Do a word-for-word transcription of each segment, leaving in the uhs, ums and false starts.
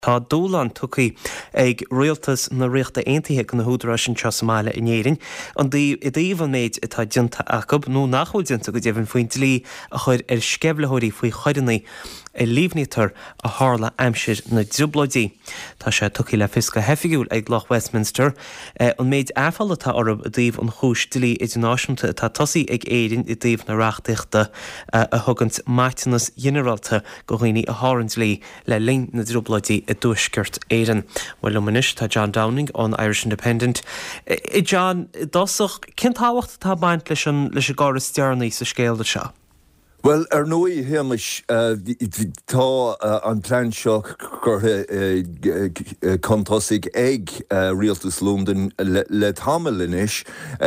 Tá dólan tucaí ag rialtas na riachta aontaithe na húdra sin Trasamála in éireann, an dí i dtíobh méid atá dinta acab nó nachhfuil dinta go déobhann faoin dlí a chuir ar sceblathirí faoi choireannaí i líomhnítar a tharla aimsir na dublaidí. Tá sé tucaí le fisca hefigiúil ag Loch Westminster, an méid áfall atá orb a dtíobh an chúis dlí idirnáisiúnta atá tosaí ag éireann i dtíobh na reachtaíochta a thugant Máiteannas Generalta go dhaoine a thárann dlí le linn na dublaidí i dúisceart éireann. Well lumanis tá John Downing an Irish Independent. I John, dosach cin táhacht tá baint leis an leis a gáras stearnaí sa scéalda seo? Well, ar nui hiamis tá an plan seo gurtha contosig ag rialtas London le tamalinis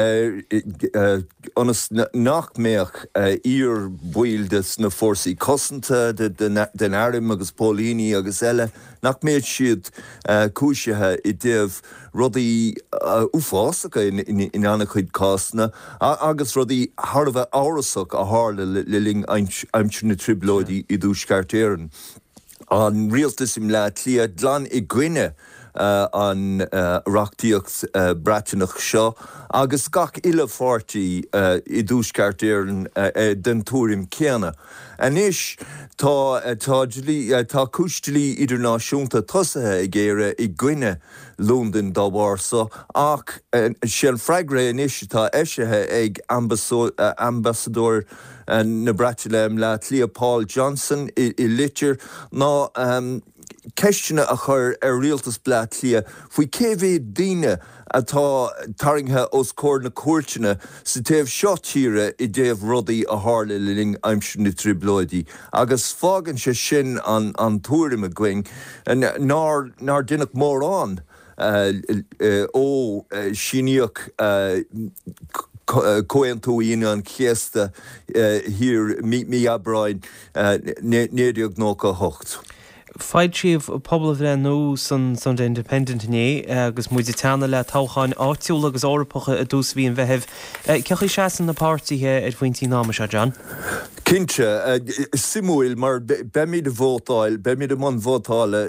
onas nach meach ír buildas na fórsaí cosanta den airim agus Paulíní agus eile nach méid siad cúisethe i dtéobh rudaí uafásacha in anna chuid cásanna agus rudaí tharbheith árasach a tharla le ling aimsir na triblóidí i dúsceart éireann. An rialtas im le tlia dlan i gcuine Uh, an uh, reachtaíocht uh, breatainach seo, agus gach ile fáirtí uh, i dúsceart éireann uh, uh, den túrim céanna. Anis tá uh, tá uh, tá cúistilí idirnáisiúnta tosathe ag éire i gcuine London dá Warsaw, ach uh, sin freigra anis tá eisethe ag ambasso- uh, ambassador uh, na Breataine le tlia Paul Johnson i, i litir ná um, ceistena a chur ar rialtas blá lia faoi céhé daoine atá taringthe os cór na cuairteanna sa taobh seo tíre i dtéobh rudaí a tharla le ling aimsir na triblóidí. Agus fágann sé sin an, an túrim a gcuing, nar, nar duineach mór an uh, uh, ó uh, síníoch uh, Coentúíine an chéasta hir mí abráin néideag nó go hocht. Fáid siomh pobl bhre nó san san de Independent inné agus muid teanna le táchain áitiúil agus árapacha a dús bhíon bheitheh. Cechaí seaan na pártaithe ar bhaintí náma se, John? Cinnte, simúil mar be míad a bhótáil, be míad a man bhótáile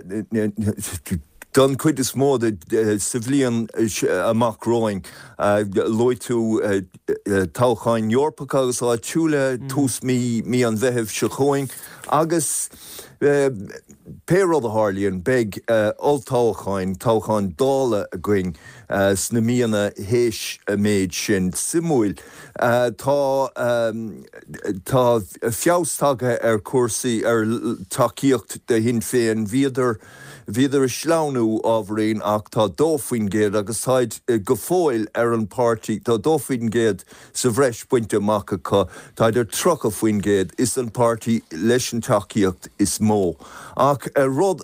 don cuid is mód sa bhliain amach roing loi tú táchain Eorpacha agus á túla tús mí mí an bheitheh se choing agus Pérod a Harlíonn beg oltáchain táchain dála a going sna míana héis a méid sin simúil. Tá tá fiástaga ar cuasaí ar takeíocht de hin féin viidir Viidir a sláánú ábhraíonn ach tá dómhaoin géad agus táid go fóil ar an pártaí tá dómhaoin géad sa bhreis buinte amach acu tá idir trocha faoin géad is an pártaí leis an takeíocht is mó. Ach a rud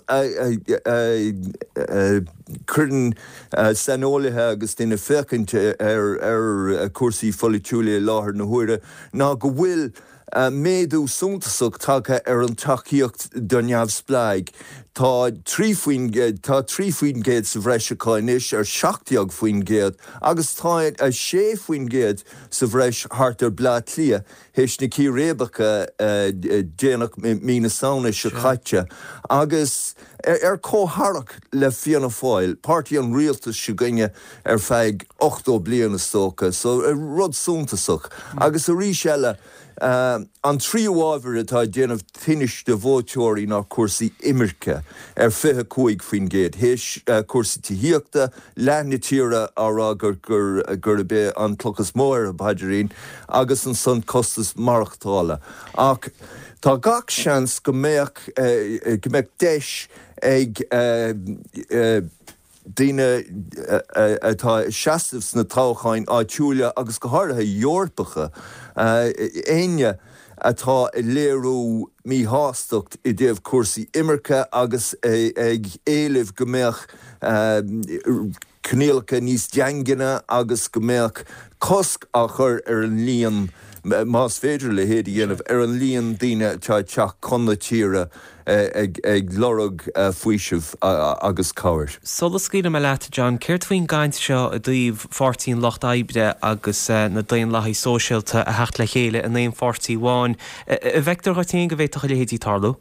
chuireann sanolaithe agus duine fécinte ar ar cuasaí folitiúla láthair na huaire ná go bhfuil Uh, méadú súntasach take ar an takeíocht don neamh spleig. Tá trí faoin géad, tá trí faoin géad sa bhreis acáinis ar seachtaíocht faoin géad, agus tá a sé faoin géad sa bhreis thart ar blá lia, héis na cí rébacha uh, déanach mína saona se chaite. Agus ar, ar cótharach le fianna fáil, pártaí an rialtas se gine ar feig ochtó bliana stócha, so ar rud súntasach. Agus a rí eile Uh, an tríomhábhar atá déanamh tinis de bhóiteoirí ná cuasaí imirce ar fithe cúig faoin géad. Héis uh, cuasaí tííochta, leithna tíre árá gur gur gur a bé an clochas mór a baidirín, agus an son costas marachtála. Ach tá gach seans go méach uh, go méach deis ag uh, uh, Díine atá seaamhs na táchain áitiúla agus go háirithe Eorpacha éine atá i léirú mí hástocht i dtéobh cuasaí imirce agus ag éileh go méach cnéalcha níos deangana agus go méach cosc a chur ar an líon más féidir le héad dhéanamh ar an líon daoine te teach chuna tíre ag ag lorug faoisimh agus cabhairt. Solas scríne me leat, John, céirt faoin gaint seo a dtíobh fortíín locht aibde agus na daon láthaí sóisialta a hecht le chéile a naon fortíí bháin. A bheictar go tíon go bhéach le héadí tarlú?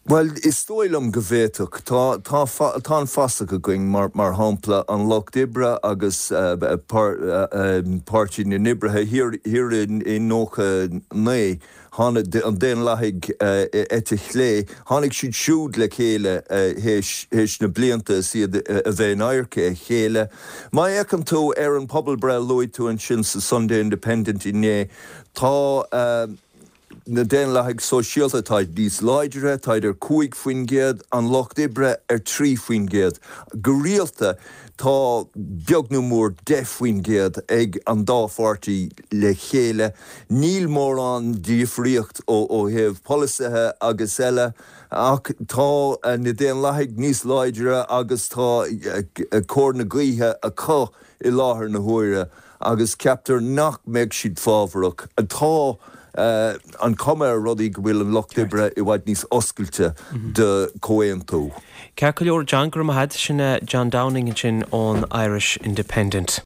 Well, is stoilm govéach tá tá tá fasa go going mar mar hapla an Loch Dibre agus uh, par, uh, um, party na Nibrethe here here in in nócha né hána an den laig uh, ete chlé hánig siad siúd le chéile uh, héis héis na blianta siad uh, a bheith airce chéile. Mai echan tú ar an pobl bre loid tú an sin sa Sunday Independent in né tá uh, na den leigh sosialta taid níos láidere, taid ar cuaig faoin géad, an Loch Dibre ar trí faoin géad. Go rialta tá beagnú mór de faoin géad ag an dá forty le chéile. Níl mór an díomhríocht ó ó heh polisithe agus eile, ach tá uh, na den leigh níos láidere agus tá uh, cór na gaotha a cá i láthair na huaire agus ceaptar nach méid siad fábharach. A tá Uh, an cumar rudaí go bhfuil an Loch Dibre i bhaid níos oscailte de cóéan tú. Ceir go leor John Graham had sin John Downing sin ón Irish Independent.